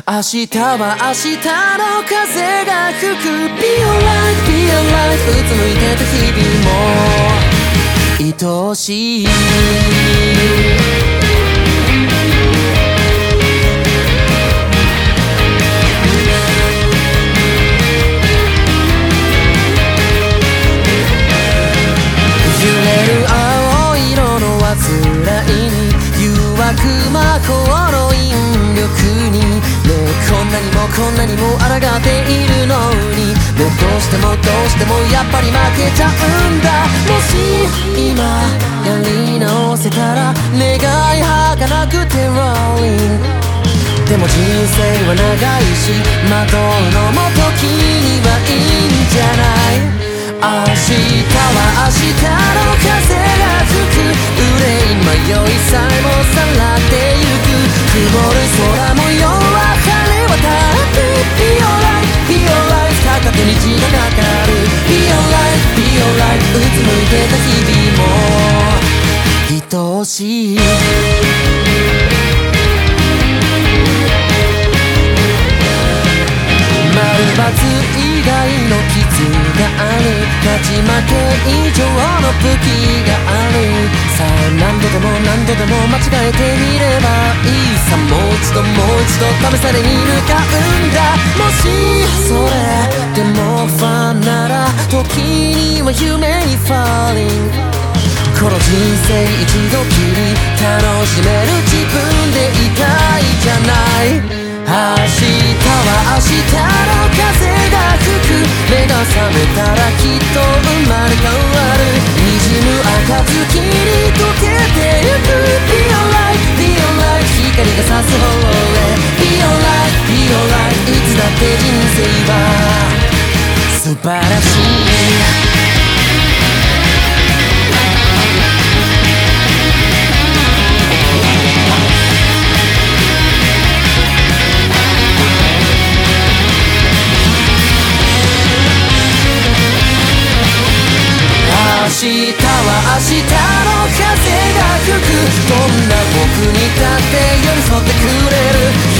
明日は明日の風が吹く Be alright, be alright うつむいてた日々も愛しい揺れる青色の煩いに誘惑魔法の引力にこんなにもこんなにも抗っているのにもうどうしてもどうしてもやっぱり負けちゃうんだもし今やり直せたら願い儚くて Rolling でも人生は長いし惑うのも時にはいいんじゃない明日は明日の風が吹く憂い迷いさえもさらってゆく曇る空模様は晴れ渡って Be alright, be alright 片手に血がかかる Be alright, be alright うつむいてた日々も愛しい丸×以外の傷がある勝ち負け以上の武器があるさあ何度でも何度でも間違えてみればいいさもう一度もう一度試されに向かうんだもしそれでもファンなら時には夢に Falling この人生一度きり楽しめる自分でいたいじゃない明日は明日の風が吹く目が覚めたらきっと生まれ変わる滲む暁に溶けてゆく Be alright, be alright 光が差す方へ Be alright, be alright いつだって人生は素晴らしい明日は明日の風が吹くどんな僕にだって寄り添ってくれる